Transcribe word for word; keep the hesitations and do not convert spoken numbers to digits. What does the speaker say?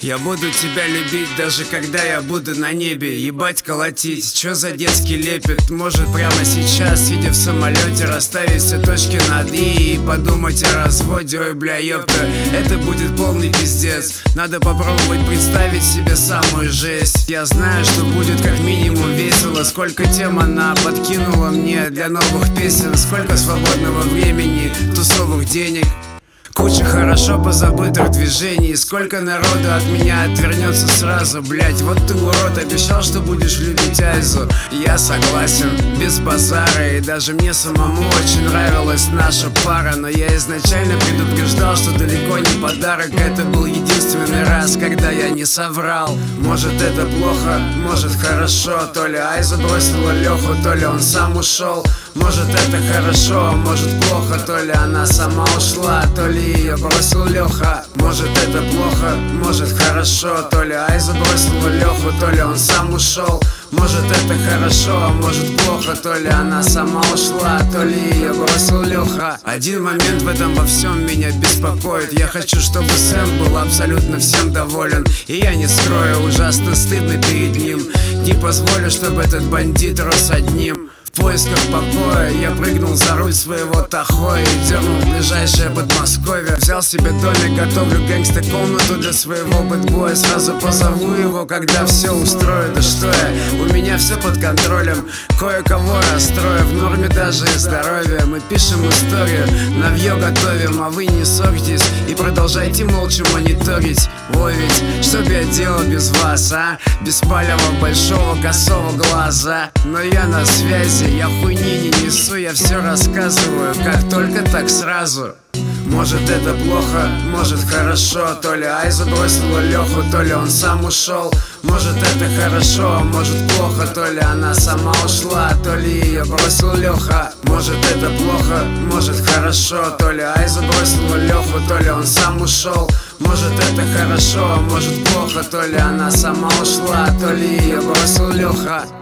Я буду тебя любить, даже когда я буду на небе. Ебать колотить, чё за детский лепет? Может прямо сейчас, сидя в самолете, расставить все точки над «и» и подумать о разводе. Ой, бля, ёпта, это будет полный пиздец. Надо попробовать представить себе самую жесть. Я знаю, что будет как минимум весело. Сколько тем она подкинула мне для новых песен. Сколько свободного времени, тусовых денег, куча хорошо позабытых движений. Сколько народу от меня отвернется сразу. Блять, вот ты урод, обещал, что будешь любить Айзу. Я согласен, без базара. И даже мне самому очень нравилась наша пара. Но я изначально предупреждал, что далеко не подарок. Это был единственный раз, когда я не соврал. Может это плохо, может хорошо. То ли Айза бросила Леху, то ли он сам ушел. Может это хорошо, может плохо. То ли она сама ушла, то ли ее бросил Леха. Может это плохо, может хорошо. То ли Айза бросила Леху, то ли он сам ушел. Может это хорошо, может плохо. То ли она сама ушла, то ли ее бросил Леха. Один момент в этом во всем меня беспокоит. Я хочу, чтобы Сэм был абсолютно всем доволен. И я не скрою, ужасно стыдно перед ним. Не позволю, чтобы этот бандит рос одним. В поисках покоя я прыгнул за руль своего Тахо и дернул в ближайшее Подмосковье. Взял себе домик, готовлю гангста-комнату для своего бэтбоя. Сразу позову его, когда все устрою. Да что я, у меня все под контролем. Кое-кого расстрою, в норме даже и здоровье. Мы пишем историю, навье готовим, а вы не ссорьтесь и продолжайте молча мониторить. Ой, ведь что б я делал без вас, а? Без палева большого косого глаза. Но я на связи, я хуйни не несу, я все рассказываю, как только так сразу. Может это плохо, может хорошо. То ли Айза бросила Леху, то ли он сам ушел. Может это хорошо, может плохо. То ли она сама ушла, то ли ее бросил Леха. Может это плохо, может хорошо. То ли Айза бросила Леху, то ли он сам ушел. Может это хорошо, может плохо. То ли она сама ушла, то ли ее бросил Леха.